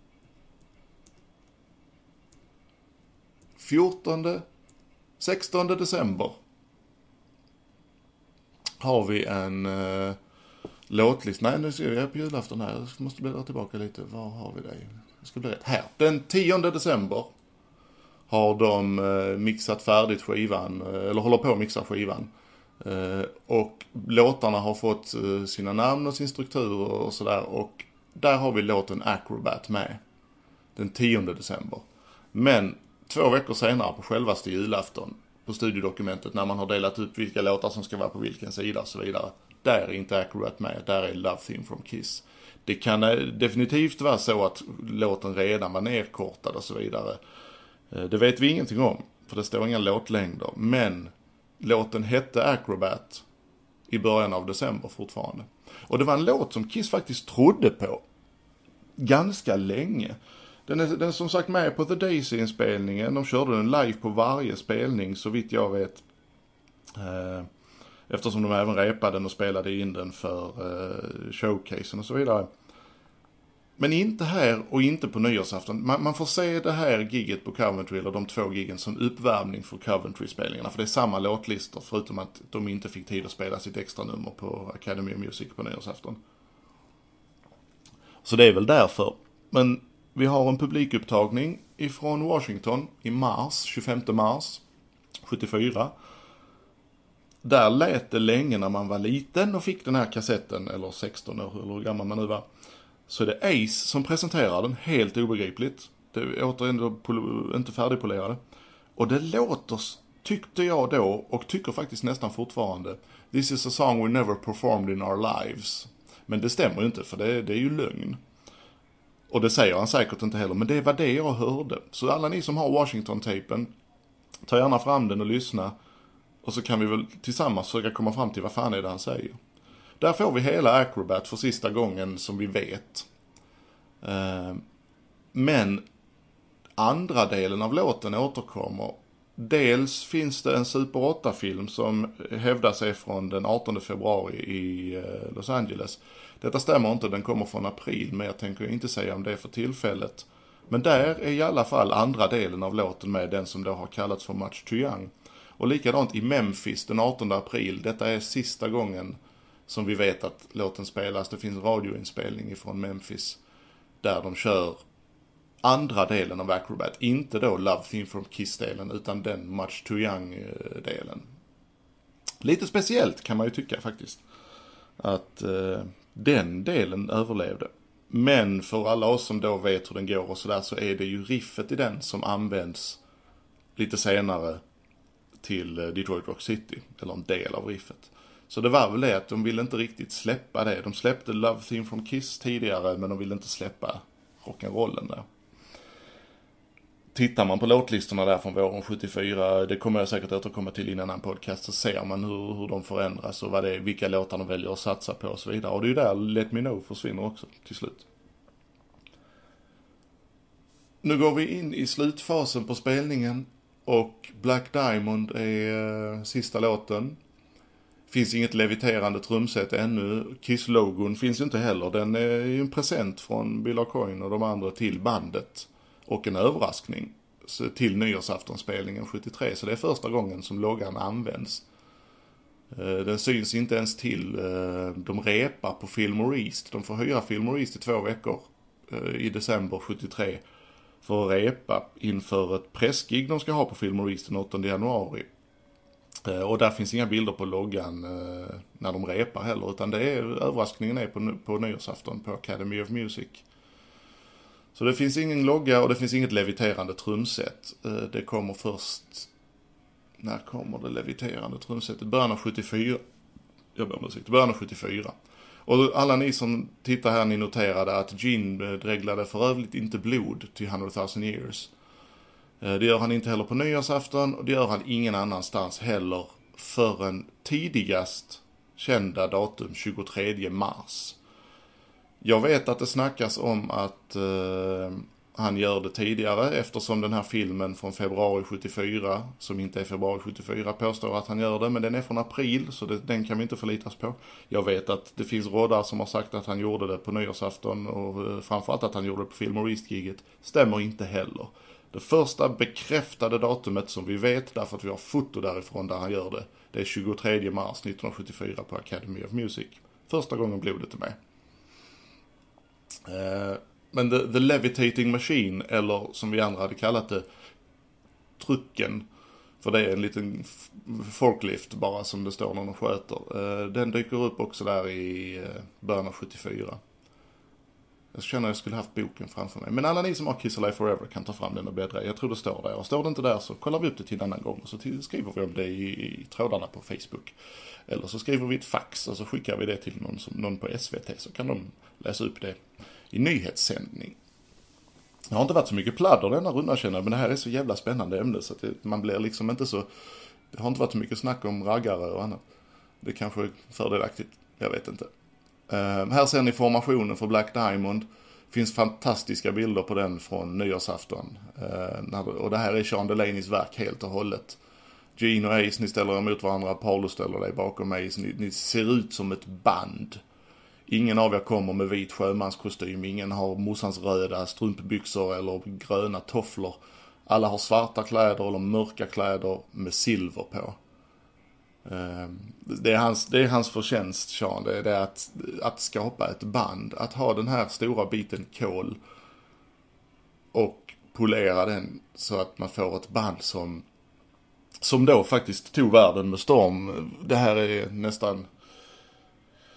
fjortonde, sextonde december har vi en uh, låtlist. Nej, nu ser jag på julafton här. Jag måste bläddra tillbaka lite. Var har vi det? Jag ska bli rätt. Här. Den tionde december har de uh, mixat färdigt skivan. Uh, eller håller på att mixa skivan. Uh, och låtarna har fått uh, sina namn och sin struktur och sådär. Och där har vi låten Acrobat med. Den tionde december. Men två veckor senare på självaste julafton, på studiedokumentet, när man har delat upp vilka låtar som ska vara på vilken sida och så vidare, där är inte Acrobat med, där är Love Theme from Kiss. Det kan definitivt vara så att låten redan var nerkortad och så vidare. Det vet vi ingenting om, för det står inga låtlängder, men låten hette Acrobat i början av december fortfarande. Och det var en låt som Kiss faktiskt trodde på ganska länge. Den är, den är som sagt med på The Daisy-inspelningen. De körde den live på varje spelning, så vitt jag vet. Eh, eftersom de även repade den och spelade in den för eh, showcasen och så vidare. Men inte här och inte på nyårsafton. Man, man får se det här gigget på Coventry, eller de två giggen, som uppvärmning för Coventry-spelningarna. För det är samma låtlistor, förutom att de inte fick tid att spela sitt extra nummer på Academy of Music på nyårsafton. Så det är väl därför. Men vi har en publikupptagning ifrån Washington i mars, tjugofemte mars sjuttiofyra. Där lät det länge när man var liten och fick den här kassetten, eller sexton år, eller hur gammal man nu var. Så det är Ace som presenterar den, helt obegripligt. Det är återigen inte färdigpolerade. Och det låter, tyckte jag då, och tycker faktiskt nästan fortfarande, this is a song we never performed in our lives. Men det stämmer ju inte, för det, det är ju lögn. Och det säger han säkert inte heller, men det var det jag hörde. Så alla ni som har Washington-tapen, ta gärna fram den och lyssna. Och så kan vi väl tillsammans försöka komma fram till vad fan är det han säger. Där får vi hela Acrobat för sista gången som vi vet. Men andra delen av låten återkommer. Dels finns det en Super åtta-film som hävdar sig från den artonde februari i Los Angeles. Detta stämmer inte, den kommer från april, men jag tänker inte säga om det för tillfället. Men där är i alla fall andra delen av låten med, den som då har kallats för Much Too Young. Och likadant i Memphis den artonde april, detta är sista gången som vi vet att låten spelas. Det finns radioinspelning ifrån Memphis där de kör andra delen av Acrobat. Inte då Love Theme from Kiss-delen, utan den Much Too Young-delen. Lite speciellt kan man ju tycka faktiskt, att eh, den delen överlevde. Men för alla oss som då vet hur den går och sådär, så är det ju riffet i den som används lite senare till Detroit Rock City, eller en del av riffet. Så det var väl det att de ville inte riktigt släppa det. De släppte Love Theme from Kiss tidigare, men de ville inte släppa rock'n'rollen där. Tittar man på låtlistorna där från våren sjuttiofyra, det kommer jag säkert återkomma till innan en podcast, så ser man hur, hur de förändras och vad det är, vilka låtar de väljer att satsa på och så vidare. Och det är ju där Let Me Know försvinner också till slut. Nu går vi in i slutfasen på spelningen och Black Diamond är uh, sista låten. Finns inget leviterande trumset ännu. Kiss-logon finns inte heller. Den är ju en present från Bill Aucoin och de andra till bandet. Och en överraskning till nyårsaftonspelningen sjuttiotre. Så det är första gången som loggan används. Den syns inte ens till. De repar på Fillmore East. De får hyra Fillmore East i två veckor i december sjuttiotre. För att repa inför ett pressgig de ska ha på Fillmore East den åttonde januari. Och där finns inga bilder på loggan när de repar heller. Utan det är, överraskningen är på, på nyårsafton på Academy of Music. Så det finns ingen logga och det finns inget leviterande trumset. Det kommer först... När kommer det leviterande trumsetet? Början av sjuttiofyra. Jag ber om ursäkt. Början av sjuttiofyra. Och alla ni som tittar här, ni noterade att Gene dreglade för övrigt inte blod till hundred thousand years. Det gör han inte heller på nyårsafton och det gör han ingen annanstans heller förrän tidigast kända datum tjugotredje mars. Jag vet att det snackas om att eh, han gör det tidigare eftersom den här filmen från februari sjuttiofyra, som inte är februari sjuttiofyra, påstår att han gör det, men den är från april så det, den kan vi inte förlitas på. Jag vet att det finns rådar som har sagt att han gjorde det på nyårsafton och eh, framförallt att han gjorde det på Fillmore East-giget. Stämmer inte heller. Det första bekräftade datumet som vi vet, därför att vi har foto därifrån där han gör det, det är tjugotredje mars nittonhundrasjuttiofyra på Academy of Music. Första gången blodet är med. Eh, men the, the Levitating Machine, eller som vi andra hade kallat det, trucken, för det är en liten forklift bara som det står när de sköter. Eh, den dyker upp också där i eh, början av sjuttiofyra. Jag känner att jag skulle haft boken framför mig. Men alla ni som har Kiss Alive Forever kan ta fram den och bläddra. Jag tror det står där. Och står det inte där så kollar vi upp det till en annan gång. Och så till, skriver vi om det i, i trådarna på Facebook. Eller så skriver vi ett fax och så skickar vi det till någon, som, någon på S V T. Så kan de läsa upp det i nyhetssändning. Det har inte varit så mycket pladder denna runda, känner, men det här är så jävla spännande ämne så att det, man blir liksom inte så... Det har inte varit så mycket snack om raggare och annat. Det kanske är fördelaktigt. Jag vet inte. Uh, här ser ni formationen för Black Diamond. Finns fantastiska bilder på den från nyårsafton. Uh, när, och det här är Sean Delaney's verk helt och hållet. Gene och Ace, ni ställer er mot varandra. Paolo ställer dig bakom Ace. Ni, ni ser ut som ett band. Ingen av er kommer med vit sjömanskostym. Ingen har mossans röda strumpbyxor eller gröna tofflor. Alla har svarta kläder eller mörka kläder med silver på. Det är hans, det är hans förtjänst, Sean. Det är det att, att skapa ett band. Att ha den här stora biten kol och polera den så att man får ett band som som då faktiskt tog världen med storm. Det här är nästan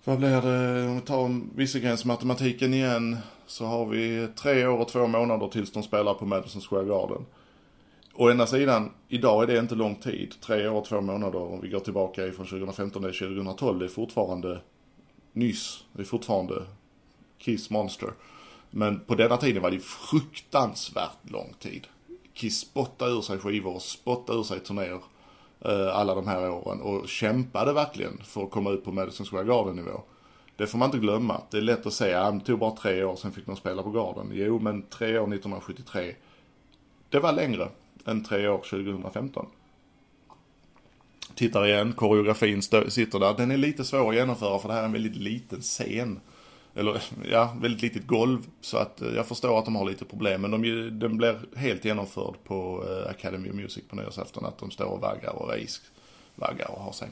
Vad blir det, om vi tar Wieselgrens matematiken igen, så har vi tre år och två månader tills de spelar på Madison Square Garden. Å ena sidan, idag är det inte lång tid, tre år och två månader om vi går tillbaka från tjugo femton till tjugo tolv, det är fortfarande nyss, det är fortfarande Kiss Monster. Men på denna tiden var det fruktansvärt lång tid. Kiss spottade ur sig skivor och spottade ur sig turnéer uh, alla de här åren och kämpade verkligen för att komma ut på Madison Square Garden-nivå. Det får man inte glömma. Det är lätt att säga att det tog bara tre år sen fick de spela på Garden. Jo, men tre år nittonhundrasjuttiotre, det var längre än tre år tjugo femton. Tittar igen, koreografin stö- sitter där. Den är lite svår att genomföra för det här är en väldigt liten scen. Eller ja, väldigt litet golv. Så att jag förstår att de har lite problem. Men de, den blir helt genomförd på uh, Academy of Music på nyårsafton. Att de står och vaggar och race vaggar och har sig.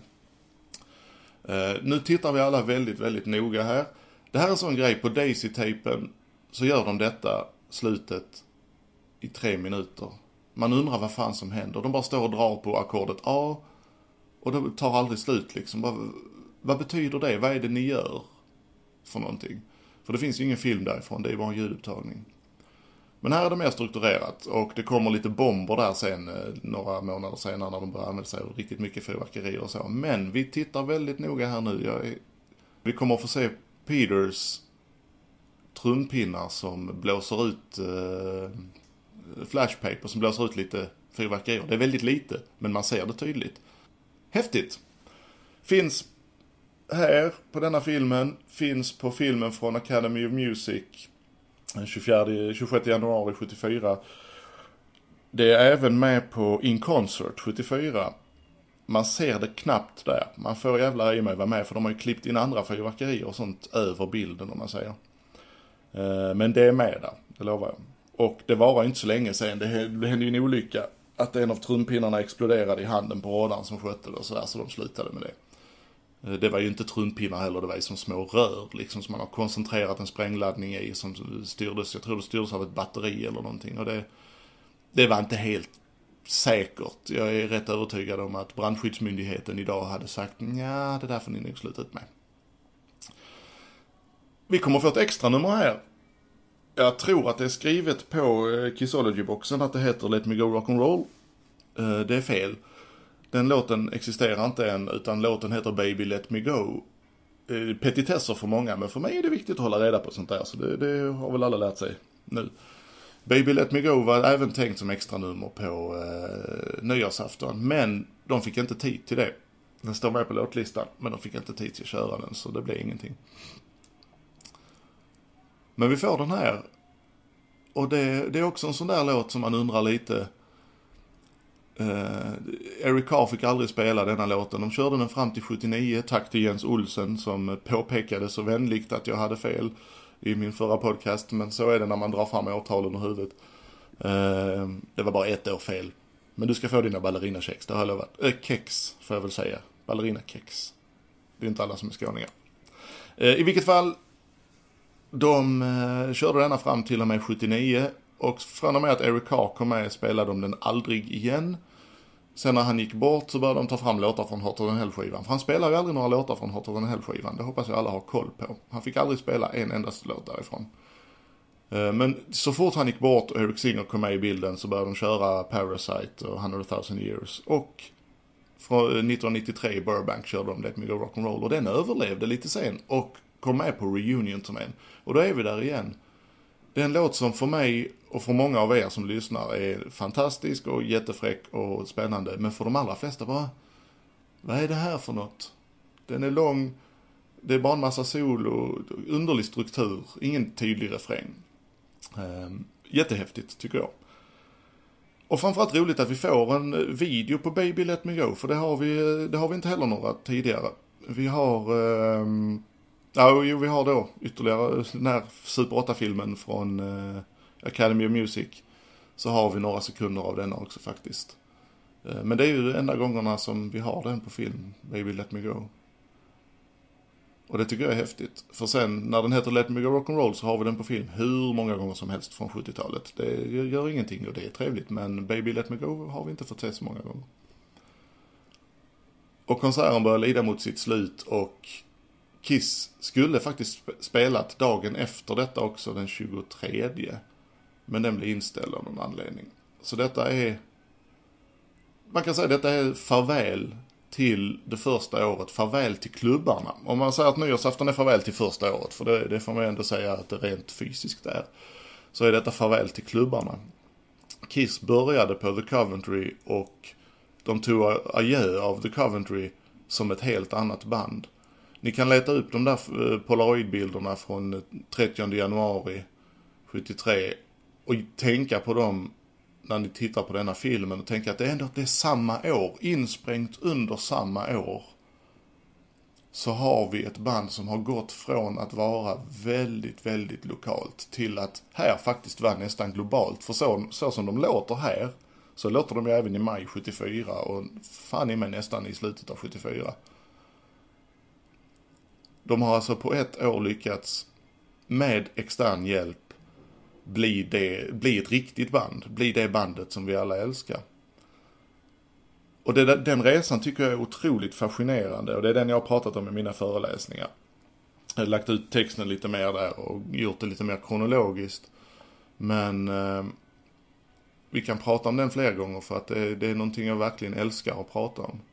Uh, nu tittar vi alla väldigt, väldigt noga här. Det här är en sån grej. På Daisy-tapen så gör de detta slutet i tre minuter. Man undrar vad fan som händer. De bara står och drar på ackordet A. Och det tar aldrig slut liksom. Vad, vad betyder det? Vad är det ni gör för någonting? För det finns ju ingen film därifrån. Det är bara en ljudupptagning. Men här är det mer strukturerat. Och det kommer lite bomber där sen. Några månader senare när de börjar använda sig av riktigt mycket fyrverkerier och så. Men vi tittar väldigt noga här nu. Jag är, vi kommer att få se Peters trumpinnar som blåser ut eh, flashpaper som blåser ut lite fyrverkerier. Det är väldigt lite, men man ser det tydligt. Häftigt. Finns här på denna filmen, finns på filmen från Academy of Music den tjugofjärde, tjugosjätte januari sjuttiofyra. Det är även med på In Concert sjuttiofyra. Man ser det knappt där. Man får jävla i mig vara med för de har ju klippt in andra fyrverkerier och sånt över bilden om man säger. Men det är med där, det lovar jag. Och det var inte så länge sedan, det hände ju en olycka att en av trumpinnarna exploderade i handen på rådaren som skötte det och sådär, så de slutade med det. Det var ju inte trumpinnar heller, det var ju som små rör liksom som man har koncentrerat en sprängladdning i som styrdes, jag tror det styrdes av ett batteri eller någonting och det, det var inte helt säkert. Jag är rätt övertygad om att brandskyddsmyndigheten idag hade sagt ja, det där får ni nog sluta ut med. Vi kommer få ett extra nummer här. Jag tror att det är skrivet på Kissology-boxen att det heter Let Me Go Rock'n'Roll. Det är fel. Den låten existerar inte än, utan låten heter Baby Let Me Go. Petitesser för många, men för mig är det viktigt att hålla reda på sånt där, så det, det har väl alla lärt sig nu. Baby Let Me Go var även tänkt som extra nummer på eh, nyårsafton, men de fick inte tid till det. Den står med på låtlistan, men de fick inte tid till att köra den, så det blev ingenting. Men vi får den här. Och det, det är också en sån där låt som man undrar lite. Uh, Eric Carr fick aldrig spela denna låten. De körde den fram till sjuttionio. Tack till Jens Olsen som påpekade så vänligt att jag hade fel i min förra podcast. Men så är det när man drar fram årtalen ur huvudet. Uh, det var bara ett år fel. Men du ska få dina ballerina-kex, det har jag lovat. Äh, kex får jag väl säga. Ballerina-kex. Det är inte alla som är skåningar. Uh, I vilket fall... De eh, körde denna fram till och med sjuttionio och från och med att Eric Carr kom med spelade de den aldrig igen. Sen när han gick bort så började de ta fram låtar från Hotter Than Hell-skivan. För han spelar ju aldrig några låtar från Hotter Than Hell-skivan. Det hoppas jag alla har koll på. Han fick aldrig spela en endast låt därifrån. Eh, men så fort han gick bort och Eric Singer kom med i bilden så började de köra Parasite och hundred thousand years. Och från nittonhundranittiotre i Burbank körde de Let Me Go Rock'n'Roll och den överlevde lite sen och kom med på reunion-turnén. Och då är vi där igen. Det är en låt som för mig och för många av er som lyssnar är fantastisk och jättefräck och spännande. Men för de allra flesta bara, vad är det här för något? Den är lång, det är bara en massa sol och underlig struktur. Ingen tydlig refräng. Um, jättehäftigt tycker jag. Och framförallt roligt att vi får en video på Baby Let Me Go. För det har vi, det har vi inte heller några tidigare. Vi har... Um, Ja, jo, vi har då ytterligare den här Super åtta-filmen från uh, Academy of Music. Så har vi några sekunder av den också faktiskt. Uh, men det är ju de enda gångerna som vi har den på film, Baby Let Me Go. Och det tycker jag är häftigt. För sen, när den heter Let Me Go Rock'n'Roll så har vi den på film hur många gånger som helst från sjuttiotalet. Det gör ingenting och det är trevligt, men Baby Let Me Go har vi inte fått se så många gånger. Och konserten börjar lida mot sitt slut och... Kiss skulle faktiskt spelat dagen efter detta också, den tjugotredje. Men den blev inställd av någon anledning. Så detta är, man kan säga detta är farväl till det första året, farväl till klubbarna. Om man säger att nyårsafton är farväl till första året, för det, det får man ändå säga att det rent fysiskt är, så är detta farväl till klubbarna. Kiss började på The Coventry och de tog adjö av The Coventry som ett helt annat band. Ni kan leta upp de där polaroidbilderna från trettionde januari sjuttiotre och tänka på dem när ni tittar på denna filmen och tänka att det är ändå det är samma år, insprängt under samma år. Så har vi ett band som har gått från att vara väldigt, väldigt lokalt till att här faktiskt vara nästan globalt. För så, så som de låter här, så låter de ju även i maj sjuttiofyra och fan i mig nästan i slutet av sjuttiofyra. De har alltså på ett år lyckats med extern hjälp bli, det, bli ett riktigt band, bli det bandet som vi alla älskar. Och det, den resan tycker jag är otroligt fascinerande och det är den jag har pratat om i mina föreläsningar. Jag har lagt ut texten lite mer där och gjort det lite mer kronologiskt. Men eh, vi kan prata om den fler gånger för att det, det är någonting jag verkligen älskar att prata om.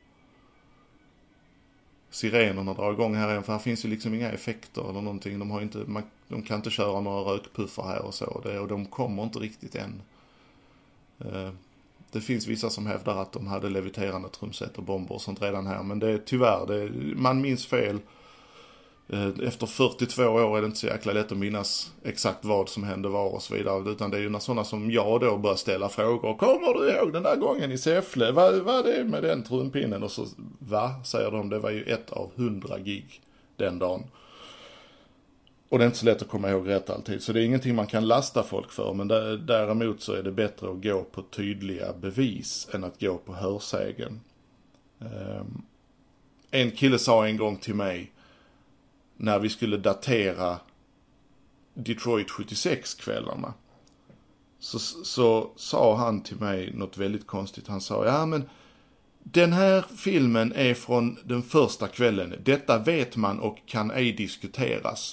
Sirenerna drar igång här igen, för här finns ju liksom inga effekter eller någonting. De, har inte, man, de kan inte köra några rökpuffar här och så. Det, och de kommer inte riktigt än. Eh, det finns vissa som hävdar att de hade leviterande trumset och bomber och sånt redan här. Men det är tyvärr, det, man minns fel. Eh, efter fyrtiotvå år är det inte så jäkla lätt att minnas exakt vad som hände var och så vidare. Utan det är ju när sådana som jag då börjar ställa frågor. Kommer du ihåg den där gången i Säffle? Vad var det med den trumpinnen? Och så, va? Säger de, det var ju ett av hundra gig den dagen. Och det är inte så lätt att komma ihåg rätt alltid. Så det är ingenting man kan lasta folk för. Men däremot så är det bättre att gå på tydliga bevis än att gå på hörsägen. Um, en kille sa en gång till mig, när vi skulle datera Detroit sjuttiosex-kvällarna, så, så sa han till mig något väldigt konstigt. Han sa, ja men den här filmen är från den första kvällen. Detta vet man och kan ej diskuteras.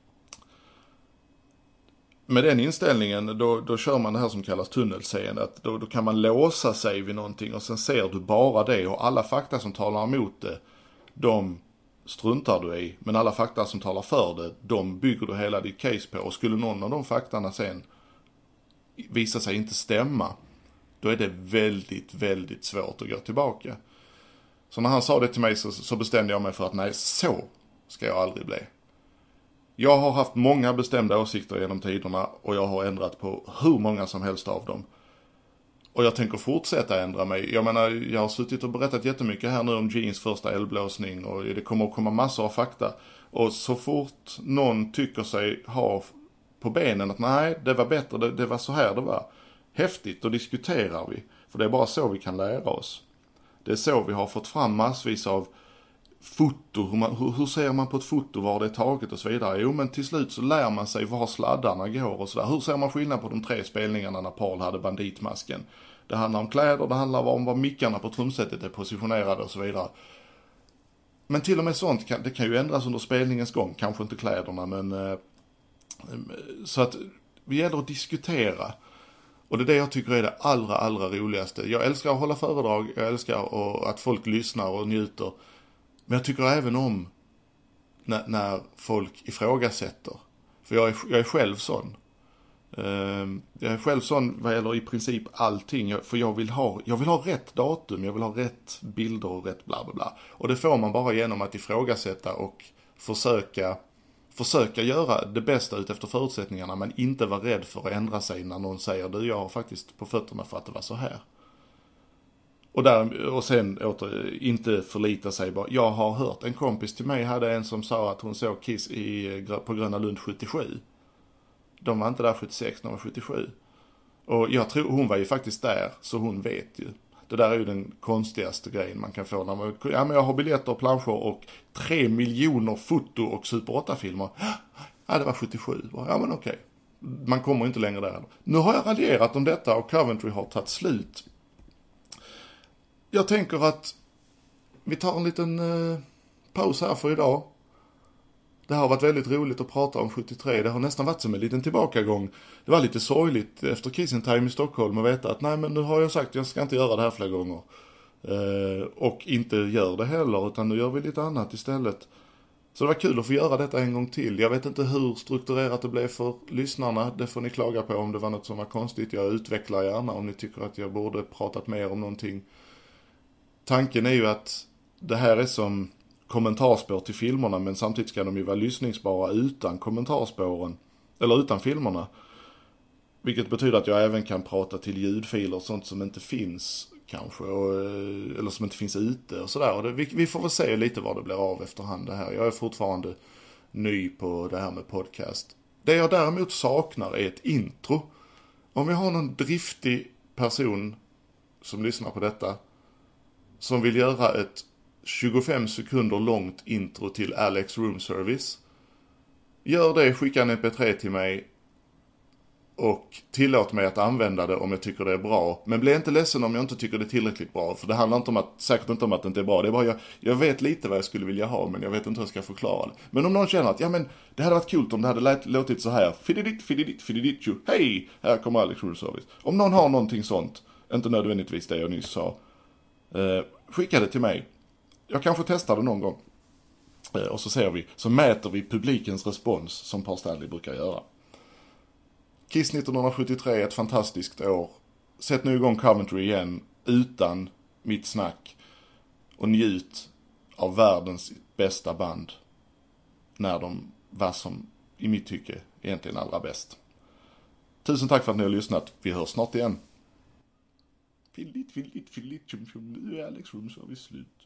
Med den inställningen, då, då kör man det här som kallas tunnelseende. Att då, då kan man låsa sig vid någonting och sen ser du bara det. Och alla fakta som talar emot det, de struntar du i. Men alla fakta som talar för det, de bygger du hela ditt case på. Och skulle någon av de faktorna sen visa sig inte stämma, då är det väldigt, väldigt svårt att gå tillbaka. Så när han sa det till mig så, så bestämde jag mig för att nej, så ska jag aldrig bli. Jag har haft många bestämda åsikter genom tiderna och jag har ändrat på hur många som helst av dem. Och jag tänker fortsätta ändra mig. Jag menar, jag har suttit och berättat jättemycket här nu om Genes första eldblåsning och det kommer att komma massor av fakta. Och så fort någon tycker sig ha på benen att nej, det var bättre, det, det var så här det var. Häftigt, då diskuterar vi. För det är bara så vi kan lära oss. Det är så vi har fått fram massvis av foto, hur, man, hur, hur ser man på ett foto, var det är taget och så vidare. Jo, men till slut så lär man sig var sladdarna går och sådär. Hur ser man skillnad på de tre spelningarna när Paul hade banditmasken? Det handlar om kläder, det handlar om var mickarna på trumsetet är positionerade och så vidare. Men till och med sånt kan, det kan ju ändras under spelningens gång, kanske inte kläderna, men eh, så att vi gäller att diskutera. Och det är det jag tycker är det allra, allra roligaste. Jag älskar att hålla föredrag, jag älskar att folk lyssnar och njuter. Men jag tycker även om när, när folk ifrågasätter. För jag är, jag är själv sån. Uh, jag är själv sån vad gäller i princip allting. För jag vill, ha, jag vill ha rätt datum, jag vill ha rätt bilder och rätt bla bla bla. Och det får man bara genom att ifrågasätta och försöka, försöka göra det bästa ut efter förutsättningarna. Men inte vara rädd för att ändra sig när någon säger du, jag har faktiskt på fötterna för att det var så här. Och, där, och sen åter, inte förlita sig bara. Jag har hört, en kompis till mig hade en som sa att hon såg Kiss i, på Gröna Lund sjuttiosju. De var inte där sjuttiosex, de var sjuttiosju. Och jag tror, hon var ju faktiskt där, så hon vet ju. Det där är ju den konstigaste grejen man kan få. När man, ja, men jag har biljetter och planscher och tre miljoner foto och Super åtta-filmer. Ja, det var sjuttiosju. Ja, men okej. Man kommer inte längre där. Nu har jag radierat om detta och Coventry har tagit slut. Jag tänker att vi tar en liten eh, paus här för idag. Det har varit väldigt roligt att prata om sjuttiotre. Det har nästan varit som en liten tillbakagång. Det var lite sorgligt efter Kissing Time i Stockholm att veta att nej, men nu har jag sagt att jag ska inte göra det här fler gånger. Uh, och inte gör det heller, utan nu gör vi lite annat istället. Så det var kul att få göra detta en gång till. Jag vet inte hur strukturerat det blev för lyssnarna. Det får ni klaga på om det var något som var konstigt. Jag utvecklar gärna om ni tycker att jag borde pratat mer om någonting. Tanken är ju att det här är som kommentarspår till filmerna, men samtidigt ska de ju vara lyssningsbara utan kommentarspåren. Eller utan filmerna. Vilket betyder att jag även kan prata till ljudfiler och sånt som inte finns kanske. Och, eller som inte finns ute och sådär. Och det, vi, vi får väl se lite vad det blir av efterhand det här. Jag är fortfarande ny på det här med podcast. Det jag däremot saknar är ett intro. Om jag har någon driftig person som lyssnar på detta, som vill göra ett tjugofem sekunder långt intro till Alex Room Service, gör det, skicka en M P tre till mig och tillåt mig att använda det om jag tycker det är bra. Men bli inte ledsen om jag inte tycker det är tillräckligt bra. För det handlar inte om att, säkert inte om att det inte är bra. Det är bara jag, jag vet lite vad jag skulle vilja ha, men jag vet inte hur jag ska förklara det. Men om någon känner att ja, men det hade varit kul om det hade lät, låtit så här. Fididit, fididit, fididit, tjo. Hej, här kommer Alex Room Service. Om någon har någonting sånt, inte nödvändigtvis det jag nyss sa, eh, skicka det till mig. Jag kanske testar det någon gång. Eh, och så ser vi, så mäter vi publikens respons som Paul Stanley brukar göra. Kiss nittonhundrasjuttiotre är ett fantastiskt år. Sätt nu igång Coventry igen utan mitt snack och njut av världens bästa band när de var som i mitt tycke egentligen allra bäst. Tusen tack för att ni har lyssnat. Vi hörs snart igen. Fillit, fillit, fillit, tjum, tjum. Nu är Alex Room Service slut.